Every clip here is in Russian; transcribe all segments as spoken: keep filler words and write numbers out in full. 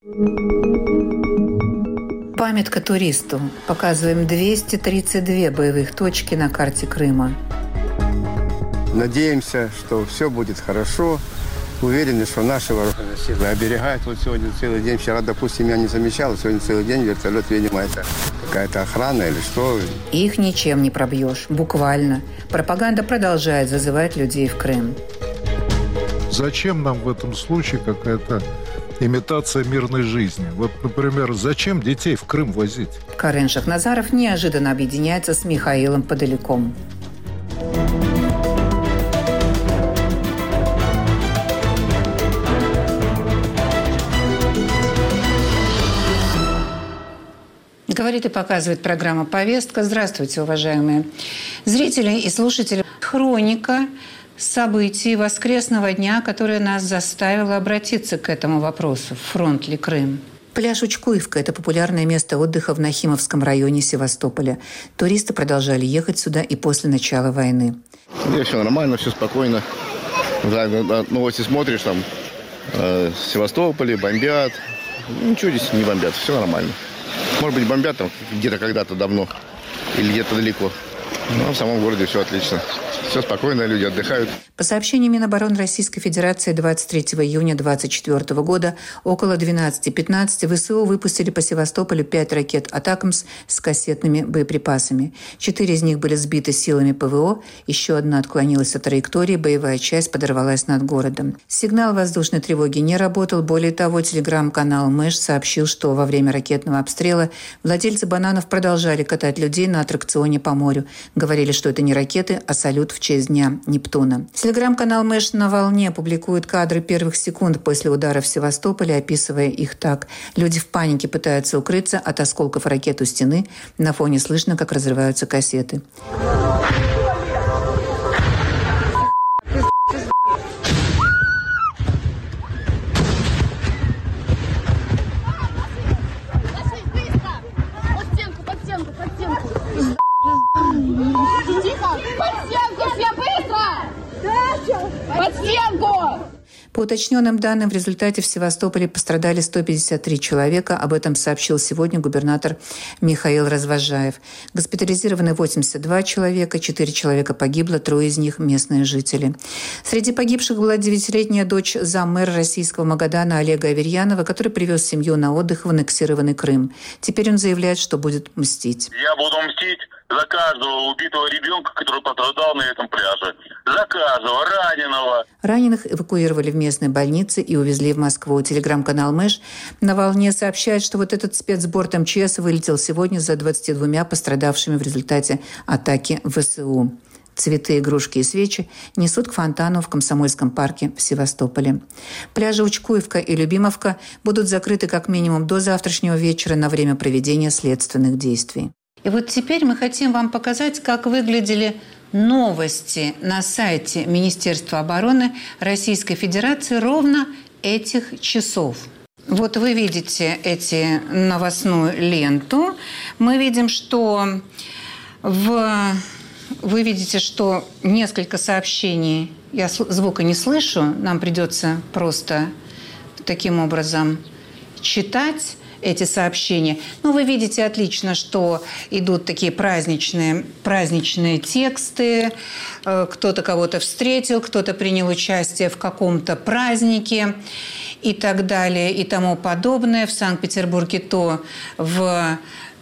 Памятка туристу. Показываем двести тридцать две боевых точки на карте Крыма. Надеемся, что все будет хорошо. Уверены, что наши вооруженные силы оберегают. Вот сегодня целый день, вчера, допустим, я не замечал, сегодня целый день вертолет, видимо, это какая-то охрана или что. Их ничем не пробьешь, буквально. Пропаганда продолжает зазывать людей в Крым. Зачем нам в этом случае какая-то имитация мирной жизни? Вот, например, зачем детей в Крым возить? Карен Шахназаров неожиданно объединяется с Михаилом Подоляком. Говорит и показывает программа «Повестка». Здравствуйте, уважаемые зрители и слушатели. Хроника событий воскресного дня, которая нас заставила обратиться к этому вопросу. Фронт ли Крым? Пляж Учкуевка – это популярное место отдыха в Нахимовском районе Севастополя. Туристы продолжали ехать сюда и после начала войны. Здесь все нормально, все спокойно. Новости смотришь, там э, в Севастополе бомбят. Ничего здесь не бомбят, все нормально. Может быть, бомбят там где-то когда-то давно или где-то далеко. Но в самом городе все отлично. Все спокойно, люди отдыхают. По сообщению Минобороны Российской Федерации, двадцать третьего июня две тысячи двадцать четвёртого года около двенадцати пятнадцати ВСУ выпустили по Севастополю пять ракет «Атакамс» с кассетными боеприпасами. Четыре из них были сбиты силами ПВО, еще одна отклонилась от траектории, боевая часть подорвалась над городом. Сигнал воздушной тревоги не работал. Более того, телеграм-канал «Мэш» сообщил, что во время ракетного обстрела владельцы бананов продолжали катать людей на аттракционе по морю. Говорили, что это не ракеты, а салют в честь Дня Нептуна. Телеграм-канал «Мэш» на волне публикует кадры первых секунд после удара в Севастополе, описывая их так. Люди в панике пытаются укрыться от осколков ракет у стены. На фоне слышно, как разрываются кассеты. По уточненным данным, в результате в Севастополе пострадали сто пятьдесят три человека. Об этом сообщил сегодня губернатор Михаил Развозжаев. Госпитализированы восемьдесят два человека, четыре человека погибло, трое из них – местные жители. Среди погибших была девятилетняя дочь заммэра российского Магадана Олега Аверьянова, который привез семью на отдых в аннексированный Крым. Теперь он заявляет, что будет мстить. Я буду мстить за каждого убитого ребенка, который пострадал на этом пляже. За каждого раненого. Раненых эвакуировали в местные больницы и увезли в Москву. Телеграм-канал «Мэш» на волне сообщает, что вот этот спецборд МЧС вылетел сегодня за двадцатью двумя пострадавшими в результате атаки ВСУ. Цветы, игрушки и свечи несут к фонтану в Комсомольском парке в Севастополе. Пляжи Учкуевка и Любимовка будут закрыты как минимум до завтрашнего вечера на время проведения следственных действий. И вот теперь мы хотим вам показать, как выглядели новости на сайте Министерства обороны Российской Федерации ровно этих часов. Вот вы видите эти новостную ленту. Мы видим, что в... вы видите, что несколько сообщений. Я звука не слышу. Нам придется просто таким образом читать эти сообщения. Но вы видите отлично, что идут такие праздничные, праздничные тексты. Кто-то кого-то встретил, кто-то принял участие в каком-то празднике и так далее и тому подобное. В Санкт-Петербурге то, в,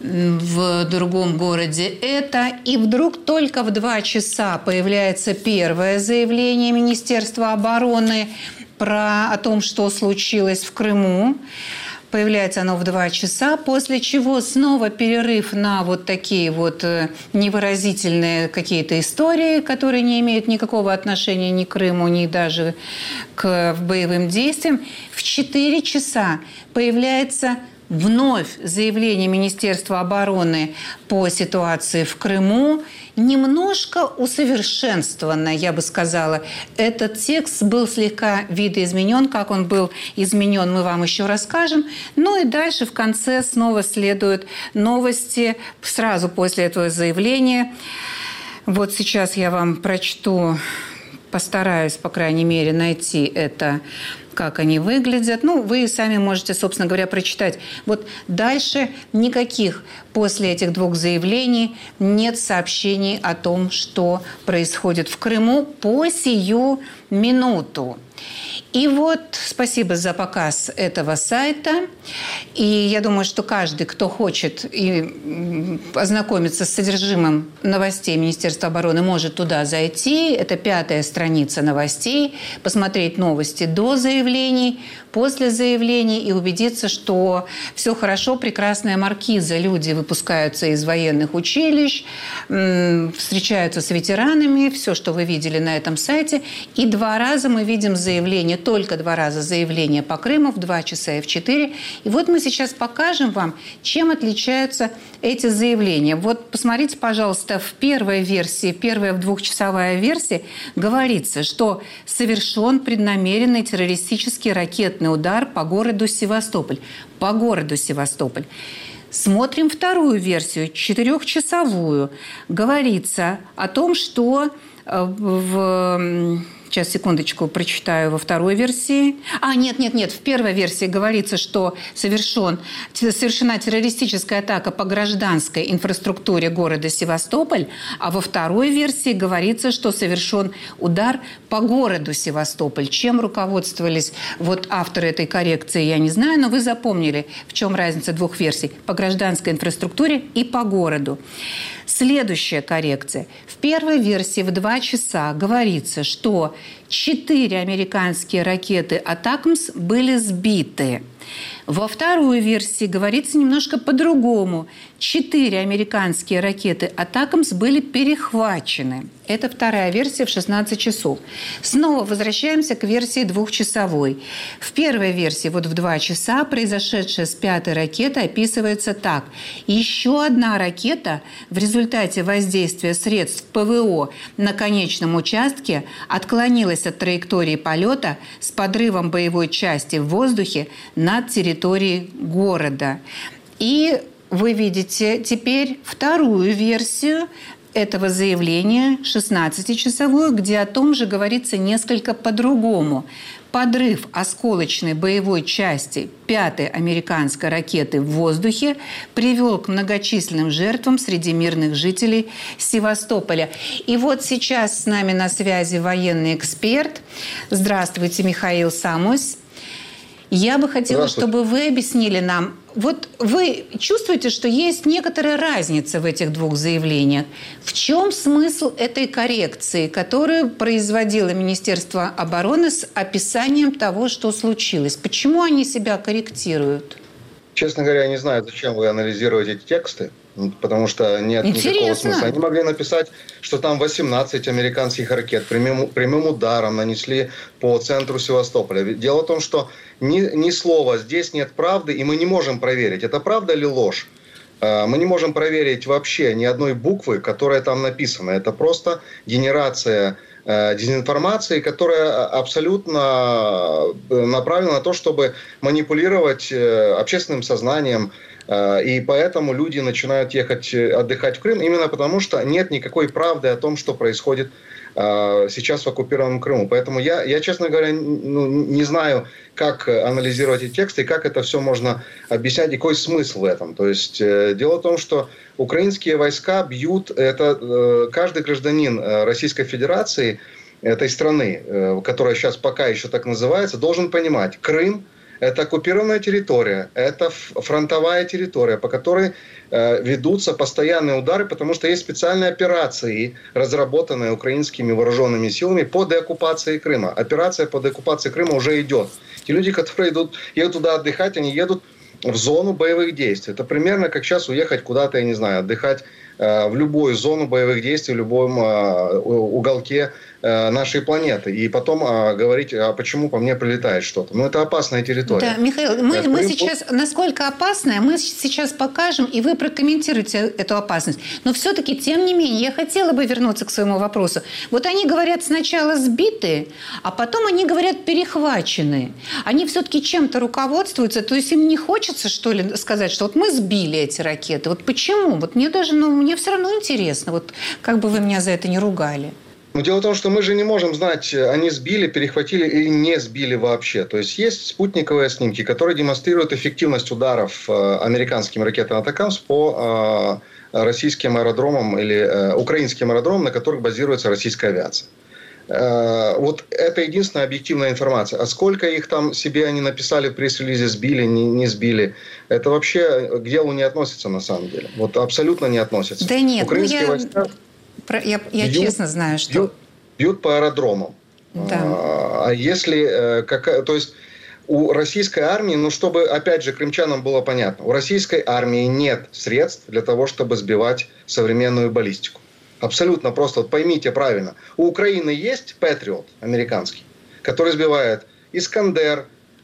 в другом городе это. И вдруг только в два часа появляется первое заявление Министерства обороны про, о том, что случилось в Крыму. Появляется оно в два часа, после чего снова перерыв на вот такие вот невыразительные какие-то истории, которые не имеют никакого отношения ни к Крыму, ни даже к боевым действиям. В четыре часа появляется вновь заявление Министерства обороны по ситуации в Крыму, немножко усовершенствованно, я бы сказала. Этот текст был слегка видоизменен. Как он был изменен, мы вам еще расскажем. Ну и дальше в конце снова следуют новости сразу после этого заявления. Вот сейчас я вам прочту, постараюсь, по крайней мере, найти это как они выглядят. Ну, вы сами можете, собственно говоря, прочитать. Вот дальше никаких после этих двух заявлений нет сообщений о том, что происходит в Крыму по сию минуту. И вот спасибо за показ этого сайта. И я думаю, что каждый, кто хочет и ознакомиться с содержимым новостей Министерства обороны, может туда зайти. Это пятая страница новостей. Посмотреть новости до заявлений, после заявлений и убедиться, что все хорошо, прекрасная маркиза. Люди выпускаются из военных училищ, встречаются с ветеранами. Все, что вы видели на этом сайте. И два раза мы видим заявление, только два раза заявление по Крыму, в два часа и в четыре. И вот мы сейчас покажем вам, чем отличаются эти заявления. Вот посмотрите, пожалуйста, в первой версии, первая двухчасовая версия, говорится, что совершен преднамеренный террористический ракетный удар по городу Севастополь. По городу Севастополь. Смотрим вторую версию, четырехчасовую. Говорится о том, что в... Сейчас, секундочку, прочитаю во второй версии. А, нет, нет, нет. В первой версии говорится, что совершен, совершена террористическая атака по гражданской инфраструктуре города Севастополь. А во второй версии говорится, что совершен удар по городу Севастополь. Чем руководствовались вот авторы этой коррекции, я не знаю, но вы запомнили, в чем разница двух версий. По гражданской инфраструктуре и по городу. Следующая коррекция. В первой версии в два часа говорится, что четыре американские ракеты «Атакмс» были сбиты. Во второй версии говорится немножко по-другому. Четыре американские ракеты «Атакмс» были перехвачены. Это вторая версия в шестнадцать часов. Снова возвращаемся к версии двухчасовой. В первой версии, вот в два часа, произошедшее с пятой ракетой описывается так. Еще одна ракета в результате воздействия средств ПВО на конечном участке отклонилась от траектории полета с подрывом боевой части в воздухе над территорией города. И вы видите теперь вторую версию этого заявления, шестнадцатичасовую, где о том же говорится несколько по-другому. Подрыв осколочной боевой части пятой американской ракеты в воздухе привел к многочисленным жертвам среди мирных жителей Севастополя. И вот сейчас с нами на связи военный эксперт. Здравствуйте, Михаил Самось. Я бы хотела, чтобы вы объяснили нам, вот вы чувствуете, что есть некоторая разница в этих двух заявлениях. В чем смысл этой коррекции, которую производило Министерство обороны с описанием того, что случилось? Почему они себя корректируют? Честно говоря, я не знаю, зачем вы анализируете эти тексты, потому что нет Интересно. никакого смысла. Они могли написать, что там восемнадцать американских ракет прямым, прямым ударом нанесли по центру Севастополя. Дело в том, что ни, ни слова здесь нет правды, и мы не можем проверить, это правда или ложь. Мы не можем проверить вообще ни одной буквы, которая там написана. Это просто генерация дезинформации, которая абсолютно направлена на то, чтобы манипулировать общественным сознанием. И поэтому люди начинают ехать отдыхать в Крым, именно потому что нет никакой правды о том, что происходит сейчас в оккупированном Крыму. Поэтому я, я честно говоря, ну, не знаю, как анализировать эти тексты, и как это все можно объяснять, и какой смысл в этом. То есть дело в том, что украинские войска бьют, это каждый гражданин Российской Федерации, этой страны, которая сейчас пока еще так называется, должен понимать, Крым — это оккупированная территория, это фронтовая территория, по которой э, ведутся постоянные удары, потому что есть специальные операции, разработанные украинскими вооруженными силами по деоккупации Крыма. Операция по деоккупации Крыма уже идет. Те люди, которые идут, едут туда отдыхать, они едут в зону боевых действий. Это примерно как сейчас уехать куда-то, я не знаю, отдыхать э, в любую зону боевых действий, в любом э, уголке э, нашей планеты. И потом э, говорить, а почему по мне прилетает что-то. Ну, это опасная территория. Да, Михаил, мы, мы сейчас, насколько опасная, мы сейчас покажем, и вы прокомментируете эту опасность. Но все-таки, тем не менее, я хотела бы вернуться к своему вопросу. Вот они говорят сначала сбитые, а потом они говорят перехваченные. Они все-таки чем-то руководствуются, то есть им не хочется, что ли, сказать, что вот мы сбили эти ракеты. Вот почему? Вот мне даже, ну, мне все равно интересно, вот как бы вы меня за это не ругали. Но дело в том, что мы же не можем знать, они сбили, перехватили или не сбили вообще. То есть есть спутниковые снимки, которые демонстрируют эффективность ударов американским ракетным атакам по российским аэродромам или украинским аэродромам, на которых базируется российская авиация. Вот это единственная объективная информация. А сколько их там себе они написали в пресс-релизе, сбили, не, не сбили, это вообще к делу не относится на самом деле. Вот абсолютно не относится. Да нет, украинские ну я, войска я, я бьют, честно знаю, что... Бьют, бьют по аэродромам. Да. А, а если... Какая, то есть у российской армии, ну чтобы, опять же, крымчанам было понятно, у российской армии нет средств для того, чтобы сбивать современную баллистику. Абсолютно просто. Вот поймите правильно. У Украины есть Патриот американский, который сбивает Искандер,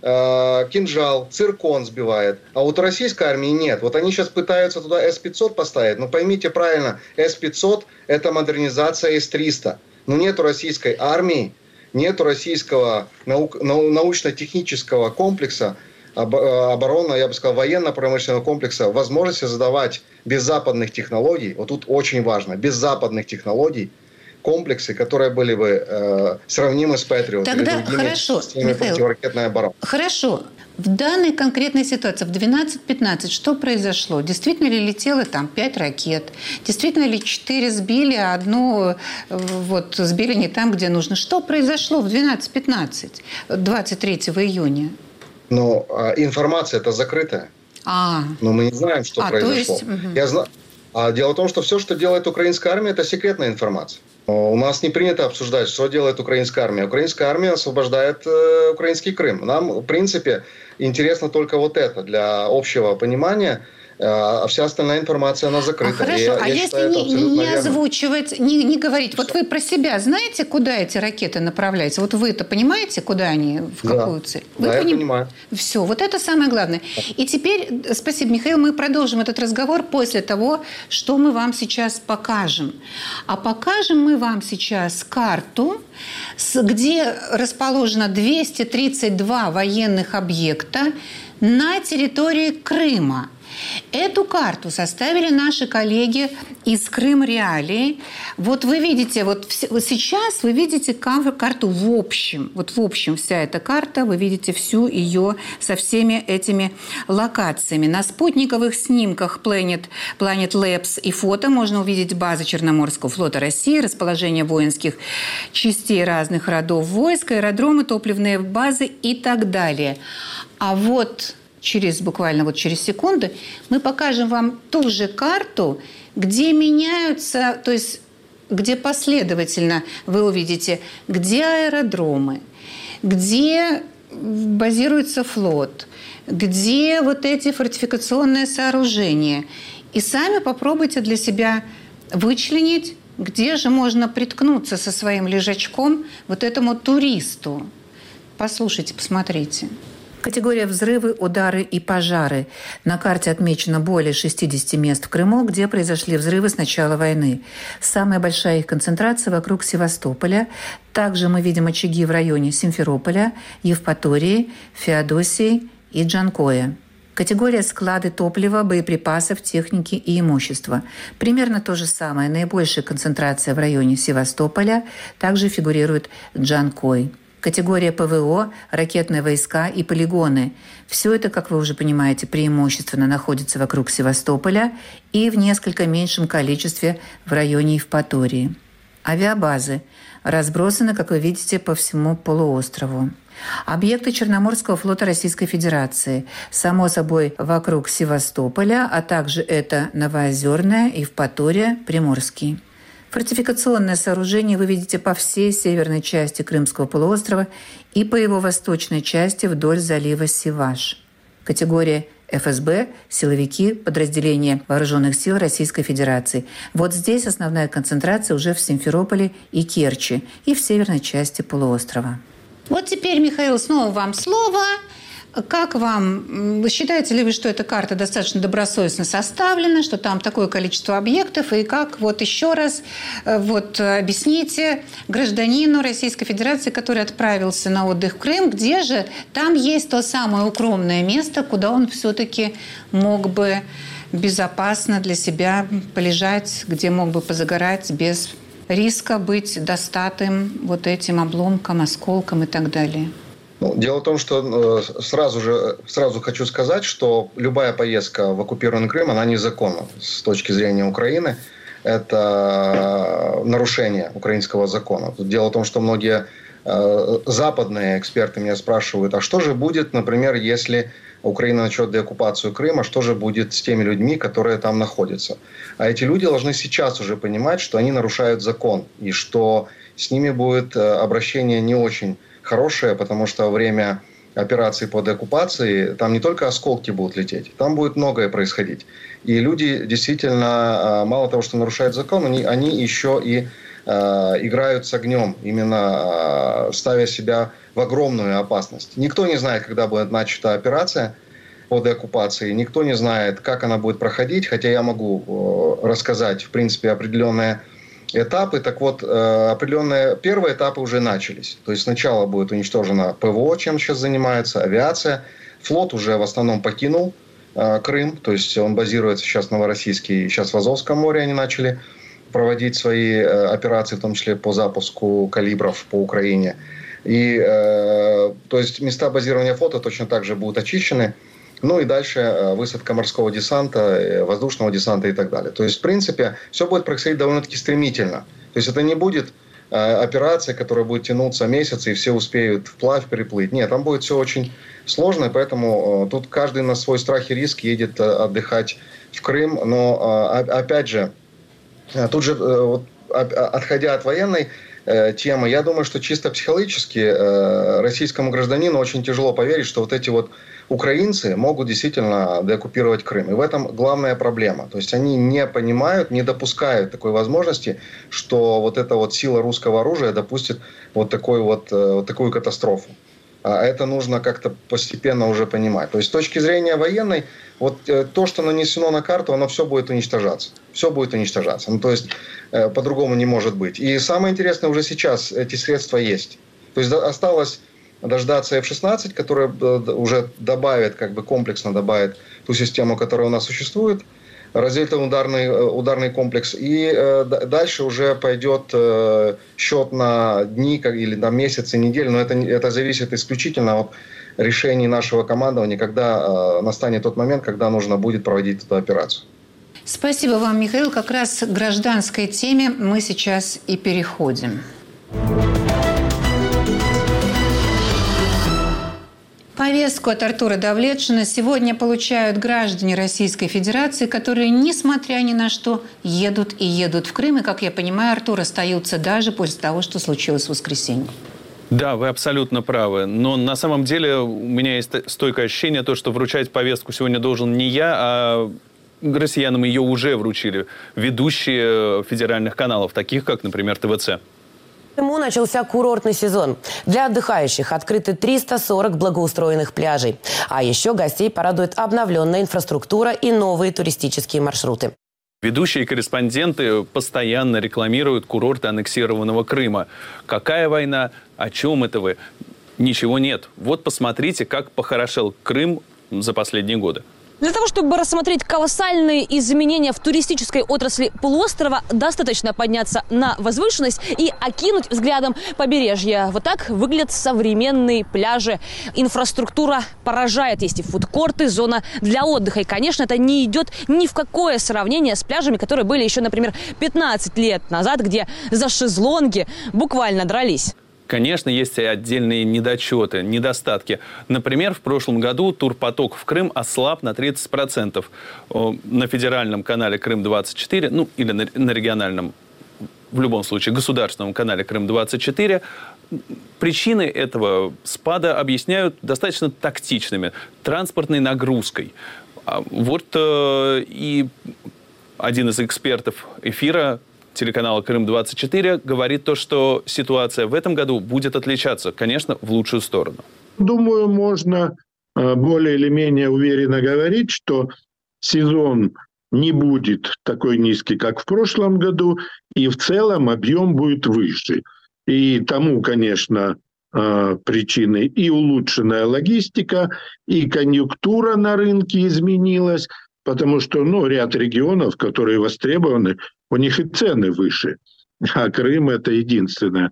э, Кинжал, Циркон сбивает. А вот у российской армии нет. Вот они сейчас пытаются туда эс пятьсот поставить. Но поймите правильно, эс пятьсот – это модернизация эс триста. Но нет у российской армии, нет у российского наук, научно-технического комплекса, оборона, я бы сказал, военно-промышленного комплекса, возможности задавать без западных технологий, вот тут очень важно, без западных технологий, комплексы, которые были бы э, сравнимы с Патриот. Тогда хорошо, противоракетной обороны. Хорошо. В данной конкретной ситуации, в двенадцать пятнадцать, что произошло? Действительно ли летело там пять ракет? Действительно ли четыре сбили, а одну вот, сбили не там, где нужно? Что произошло в двенадцать пятнадцать, двадцать третьего июня? Но а, информация это закрытая. А. Но мы не знаем, что а, произошло. То есть, угу. Я знаю. А дело в том, что все, что делает украинская армия, это секретная информация. У нас не принято обсуждать, что делает украинская армия. Украинская армия освобождает э, украинский Крым. Нам, в принципе, интересно только вот это для общего понимания. А вся остальная информация, она закрыта. А хорошо, я, а я если считаю, не, не озвучивать, не, не говорить, Все. Вот вы про себя знаете, куда эти ракеты направляются? Вот вы-то понимаете, куда они, в какую да. цель? Вы да, поним... я понимаю. Все, вот это самое главное. И теперь, спасибо, Михаил, мы продолжим этот разговор после того, что мы вам сейчас покажем. А покажем мы вам сейчас карту, где расположено двести тридцать два военных объекта на территории Крыма. Эту карту составили наши коллеги из Крым Реалии. Вот вы видите, вот, вот сейчас вы видите карту в общем. Вот в общем вся эта карта, вы видите всю ее со всеми этими локациями. На спутниковых снимках Planet, Planet Labs и фото можно увидеть базы Черноморского флота России, расположение воинских частей разных родов войск, аэродромы, топливные базы и так далее. А вот... Через, буквально вот через секунду мы покажем вам ту же карту, где меняются, то есть где последовательно вы увидите, где аэродромы, где базируется флот, где вот эти фортификационные сооружения. И сами попробуйте для себя вычленить, где же можно приткнуться со своим лежачком вот этому туристу. Послушайте, посмотрите. Категория взрывы, удары и пожары. На карте отмечено более шестидесяти мест в Крыму, где произошли взрывы с начала войны. Самая большая их концентрация вокруг Севастополя. Также мы видим очаги в районе Симферополя, Евпатории, Феодосии и Джанкоя. Категория склады топлива, боеприпасов, техники и имущества. Примерно то же самое. Наибольшая концентрация в районе Севастополя. Также фигурирует Джанкой. Категория ПВО, ракетные войска и полигоны. Все это, как вы уже понимаете, преимущественно находится вокруг Севастополя и в несколько меньшем количестве в районе Евпатории. Авиабазы разбросаны, как вы видите, по всему полуострову. Объекты Черноморского флота Российской Федерации. Само собой, вокруг Севастополя, а также это Новоозерная, Евпатория, Приморский. Фортификационное сооружение вы видите по всей северной части Крымского полуострова и по его восточной части вдоль залива Севаш. Категория эф эс бэ, силовики, подразделения Вооруженных сил Российской Федерации. Вот здесь основная концентрация уже в Симферополе и Керчи и в северной части полуострова. Вот теперь, Михаил, снова вам слово. Как вам, считаете ли вы, что эта карта достаточно добросовестно составлена, что там такое количество объектов, и как вот еще раз вот, объясните гражданину Российской Федерации, который отправился на отдых в Крым, где же там есть то самое укромное место, куда он все-таки мог бы безопасно для себя полежать, где мог бы позагорать без риска быть достатым вот этим обломком, осколком и так далее? Ну, дело в том, что сразу же сразу хочу сказать, что любая поездка в оккупированный Крым, она незаконна с точки зрения Украины. Это нарушение украинского закона. Дело в том, что многие э, западные эксперты меня спрашивают, а что же будет, например, если Украина начнет деоккупацию Крыма, что же будет с теми людьми, которые там находятся? А эти люди должны сейчас уже понимать, что они нарушают закон, и что с ними будет обращение не очень хорошее, потому что во время операции по деоккупации там не только осколки будут лететь, там будет многое происходить. И люди действительно, мало того, что нарушают закон, они, они еще и э, играют с огнем, именно э, ставя себя в огромную опасность. Никто не знает, когда будет начата операция по деоккупации, никто не знает, как она будет проходить, хотя я могу э, рассказать, в принципе, определенные этапы. Так вот, определенные первые этапы уже начались. То есть сначала будет уничтожено ПВО, чем сейчас занимается, авиация. Флот уже в основном покинул Крым, то есть он базируется сейчас в Новороссийске, и сейчас в Азовском море они начали проводить свои операции, в том числе по запуску калибров по Украине. И, то есть места базирования флота точно так же будут очищены. Ну и дальше высадка морского десанта, воздушного десанта и так далее. То есть, в принципе, все будет происходить довольно-таки стремительно. То есть это не будет операция, которая будет тянуться месяц, и все успеют вплавь переплыть. Нет, там будет все очень сложно, и поэтому тут каждый на свой страх и риск едет отдыхать в Крым. Но, опять же, тут же, вот, отходя от военной темы, я думаю, что чисто психологически российскому гражданину очень тяжело поверить, что вот эти вот украинцы могут действительно деоккупировать Крым. И в этом главная проблема. То есть они не понимают, не допускают такой возможности, что вот эта вот сила русского оружия допустит вот, такой вот, вот такую катастрофу. А это нужно как-то постепенно уже понимать. То есть с точки зрения военной, вот то, что нанесено на карту, оно все будет уничтожаться. Все будет уничтожаться. Ну, то есть по-другому не может быть. И самое интересное, уже сейчас эти средства есть. То есть осталось дождаться эф шестнадцать, которая уже добавит, как бы комплексно добавит ту систему, которая у нас существует, разведывательный ударный, ударный комплекс. И э, дальше уже пойдет э, счет на дни как, или на месяцы, недели. Но это, это зависит исключительно от решений нашего командования, когда э, настанет тот момент, когда нужно будет проводить эту операцию. Спасибо вам, Михаил. Как раз к гражданской теме мы сейчас и переходим. Повестку от Артура Давлетшина сегодня получают граждане Российской Федерации, которые, несмотря ни на что, едут и едут в Крым. И, как я понимаю, Артур, остаются даже после того, что случилось в воскресенье. Да, вы абсолютно правы. Но на самом деле у меня есть стойкое ощущение, то, что вручать повестку сегодня должен не я, а россиянам ее уже вручили ведущие федеральных каналов, таких как, например, тэ вэ цэ. В Крыму начался курортный сезон. Для отдыхающих открыты триста сорок благоустроенных пляжей. А еще гостей порадует обновленная инфраструктура и новые туристические маршруты. Ведущие корреспонденты постоянно рекламируют курорты аннексированного Крыма. Какая война? О чем это вы? Ничего нет. Вот посмотрите, как похорошел Крым за последние годы. Для того, чтобы рассмотреть колоссальные изменения в туристической отрасли полуострова, достаточно подняться на возвышенность и окинуть взглядом побережье. Вот так выглядят современные пляжи. Инфраструктура поражает. Есть и фудкорты, зона для отдыха. И, конечно, это не идет ни в какое сравнение с пляжами, которые были еще, например, пятнадцать лет назад, где за шезлонги буквально дрались. Конечно, есть и отдельные недочеты, недостатки. Например, в прошлом году турпоток в Крым ослаб на тридцать процентов. На федеральном канале Крым двадцать четыре, ну или на, на региональном, в любом случае, государственном канале Крым двадцать четыре, причины этого спада объясняют достаточно тактичными, транспортной нагрузкой. Вот и один из экспертов эфира телеканала Крым двадцать четыре говорит то, что ситуация в этом году будет отличаться, конечно, в лучшую сторону. Думаю, можно более или менее уверенно говорить, что сезон не будет такой низкий, как в прошлом году, и в целом объем будет выше. И тому, конечно, причиной и улучшенная логистика, и конъюнктура на рынке изменилась, потому что ну, ряд регионов, которые востребованы, у них и цены выше. А Крым – это единственная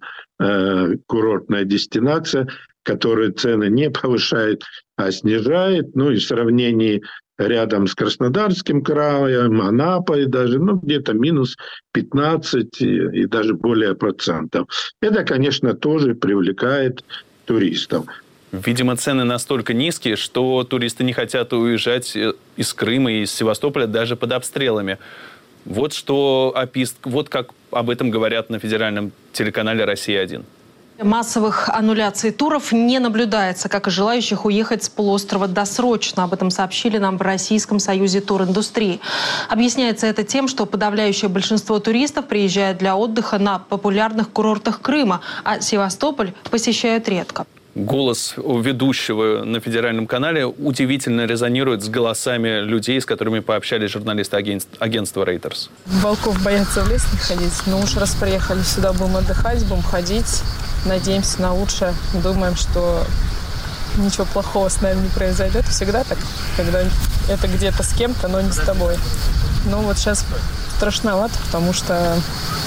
э, курортная дестинация, которая цены не повышает, а снижает. Ну и в сравнении рядом с Краснодарским краем, Анапой даже, ну где-то минус пятнадцать и, и даже более процентов. Это, конечно, тоже привлекает туристов. Видимо, цены настолько низкие, что туристы не хотят уезжать из Крыма и из Севастополя даже под обстрелами. Вот что опис... вот как об этом говорят на федеральном телеканале «Россия-один». Массовых аннуляций туров не наблюдается, как и желающих уехать с полуострова досрочно. Об этом сообщили нам в Российском союзе туриндустрии. Объясняется это тем, что подавляющее большинство туристов приезжает для отдыха на популярных курортах Крыма, а Севастополь посещают редко. Голос ведущего на федеральном канале удивительно резонирует с голосами людей, с которыми пообщались журналисты агентства Reuters. Волков боятся в лес не ходить. Но уж раз приехали сюда, будем отдыхать, будем ходить. Надеемся на лучшее. Думаем, что ничего плохого с нами не произойдет. Всегда так, когда это где-то с кем-то, но не с тобой. Но вот сейчас страшновато, потому что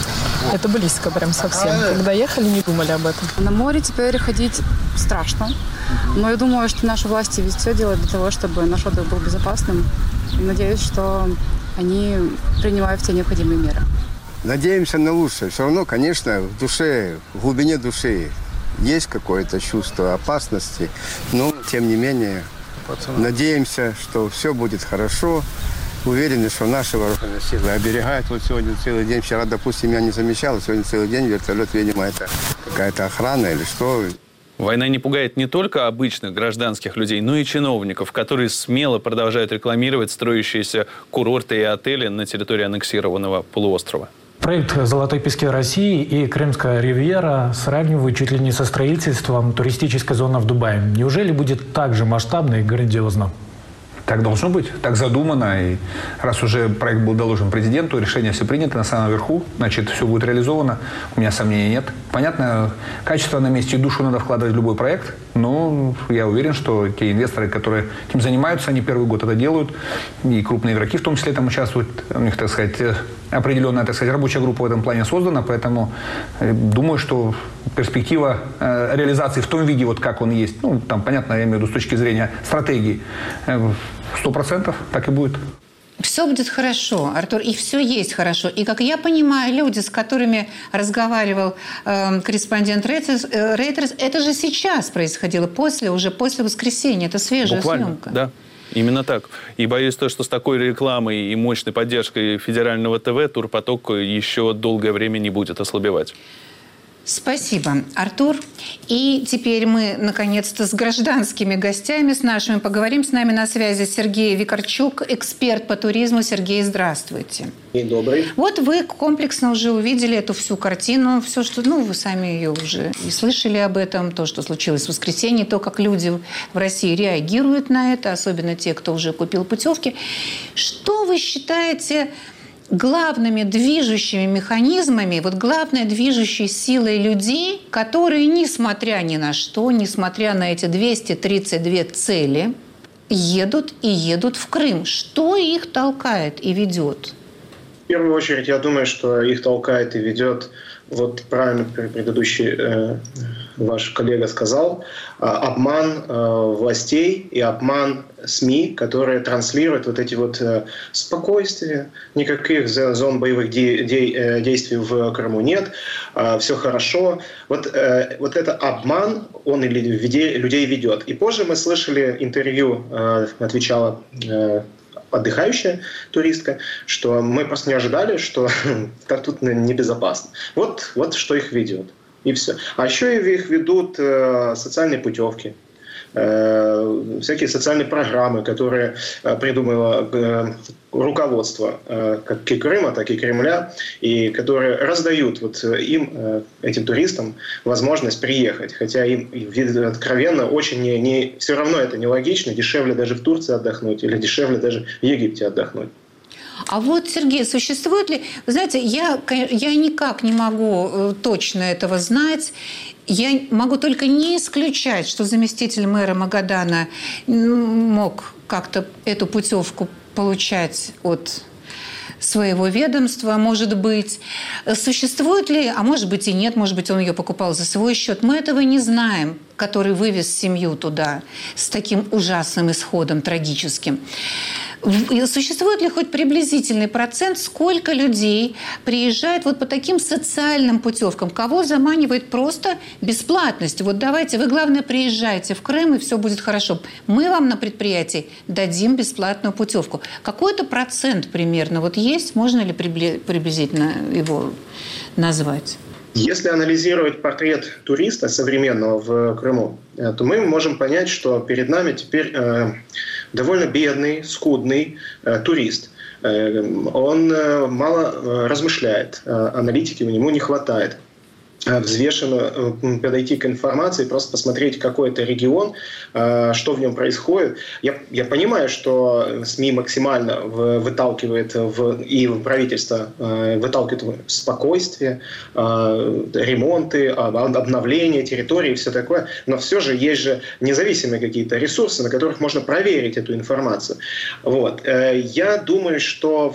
это близко прям совсем. Когда ехали, не думали об этом. На море теперь ходить страшно. Но я думаю, что наши власти ведь все делают для того, чтобы наш отдых был безопасным. И надеюсь, что они принимают все необходимые меры. Надеемся на лучшее. Все равно, конечно, в душе, в глубине души есть какое-то чувство опасности. Но, тем не менее, надеемся, что все будет хорошо. Уверены, что наши вооруженные силы оберегают. Вот сегодня целый день, вчера, допустим, я не замечал, сегодня целый день вертолет, видимо, это какая-то охрана или что. Война не пугает не только обычных гражданских людей, но и чиновников, которые смело продолжают рекламировать строящиеся курорты и отели на территории аннексированного полуострова. Проект «Золотой пески России» и Крымская ривьера сравнивают чуть ли не со строительством туристической зоны в Дубае. Неужели будет так же масштабно и грандиозно? Так должно быть, так задумано. И раз уже проект был доложен президенту, решение все принято на самом верху, значит, все будет реализовано. У меня сомнений нет. Понятно, качество на месте и душу надо вкладывать в любой проект, но я уверен, что те инвесторы, которые этим занимаются, они первый год это делают, и крупные игроки в том числе там участвуют. У них, так сказать, определенная, так сказать, рабочая группа в этом плане создана, поэтому думаю, что перспектива э, реализации в том виде, вот как он есть, ну, там, понятно, я имею в виду с точки зрения стратегии, сто процентов так и будет. Все будет хорошо, Артур, и все есть хорошо. И, как я понимаю, люди, с которыми разговаривал э, корреспондент Reuters, э, Reuters, это же сейчас происходило, после, уже после воскресенья. Это свежая Буквально, съемка. Да. Именно так. И боюсь, то, что с такой рекламой и мощной поддержкой федерального ТВ турпоток еще долгое время не будет ослабевать. Спасибо, Артур. И теперь мы, наконец-то, с гражданскими гостями, с нашими поговорим. С нами на связи Сергей Викарчук, эксперт по туризму. Сергей, здравствуйте. День добрый. Вот вы комплексно уже увидели эту всю картину, все, что, ну, вы сами ее уже и слышали об этом, то, что случилось в воскресенье, то, как люди в России реагируют на это, особенно те, кто уже купил путевки. Что вы считаете главными движущими механизмами, вот главной движущей силой людей, которые, несмотря ни на что, несмотря на эти двести тридцать две цели, едут и едут в Крым? Что их толкает и ведет? В первую очередь, я думаю, что их толкает и ведет, вот правильно предыдущий э, ваш коллега сказал, э, обман э, властей и обман СМИ, которые транслируют вот эти вот э, спокойствия, никаких зон боевых де- де- действий в Крыму нет, э, все хорошо. Вот, э, вот это обман, он и людей ведет. И позже мы слышали интервью, э, отвечала э, отдыхающая туристка, что мы просто не ожидали, что так тут небезопасно. Вот, вот что их ведет. И все. А еще их ведут э, социальные путевки, э, всякие социальные программы, которые э, придумало э, руководство э, как и Крыма, так и Кремля, и которые раздают вот им, э, этим туристам, возможность приехать. Хотя им откровенно очень не, не, все равно это нелогично, дешевле даже в Турции отдохнуть или дешевле даже в Египте отдохнуть. А вот, Сергей, существует ли... Вы знаете, я, я никак не могу точно этого знать. Я могу только не исключать, что заместитель мэра Магадана мог как-то эту путевку получать от своего ведомства, может быть. Существует ли, а может быть и нет, может быть, он ее покупал за свой счет, мы этого не знаем, который вывез семью туда с таким ужасным исходом, трагическим. Существует ли хоть приблизительный процент, сколько людей приезжает вот по таким социальным путевкам? Кого заманивает просто бесплатность? Вот давайте, вы, главное, приезжайте в Крым, и все будет хорошо. Мы вам на предприятии дадим бесплатную путевку. Какой-то процент примерно вот есть? Можно ли приблизительно его назвать? Если анализировать портрет туриста современного в Крыму, то мы можем понять, что перед нами теперь э, довольно бедный, скудный э, турист. Э, он э, мало размышляет, э, аналитики у него не хватает. Взвешенно подойти к информации, просто посмотреть, какой это регион, что в нем происходит. Я, я понимаю, что СМИ максимально выталкивает в, и правительство выталкивает в спокойствие, ремонты, обновление территории и все такое. Но все же есть же независимые какие-то ресурсы, на которых можно проверить эту информацию. Вот. Я думаю, что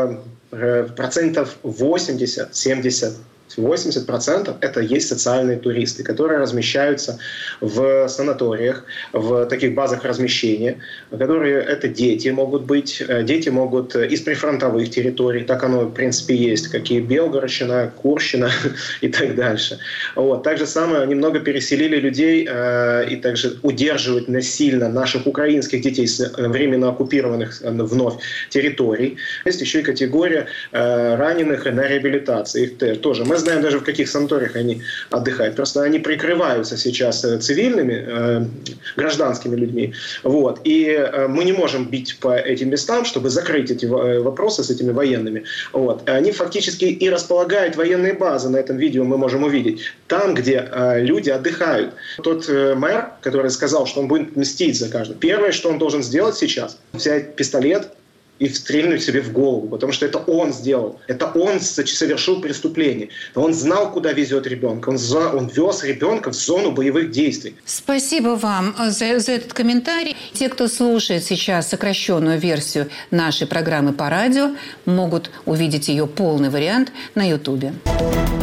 в процентов восемьдесят-семьдесят восемьдесят процентов это есть социальные туристы, которые размещаются в санаториях, в таких базах размещения, которые это дети могут быть, дети могут из прифронтовых территорий, так оно в принципе есть, как и Белгородщина, Курщина и так дальше. Вот. Так же самое немного переселили людей э, и также удерживают насильно наших украинских детей с временно оккупированных вновь территорий. Есть еще и категория э, раненых на реабилитации. Их тоже. Мы знаем даже, в каких санаториях они отдыхают. Просто они прикрываются сейчас цивильными, э, гражданскими людьми. Вот. И э, мы не можем бить по этим местам, чтобы закрыть эти вопросы с этими военными. Вот. Они фактически и располагают военные базы. На этом видео мы можем увидеть. Там, где э, люди отдыхают. Тот э, мэр, который сказал, что он будет мстить за каждого. Первое, что он должен сделать сейчас, взять пистолет и стрельнуть себе в голову, потому что это он сделал. Это он совершил преступление. Он знал, куда везет ребенка. Он, за, он вез ребенка в зону боевых действий. Спасибо вам за, за этот комментарий. Те, кто слушает сейчас сокращенную версию нашей программы по радио, могут увидеть ее полный вариант на Ютубе.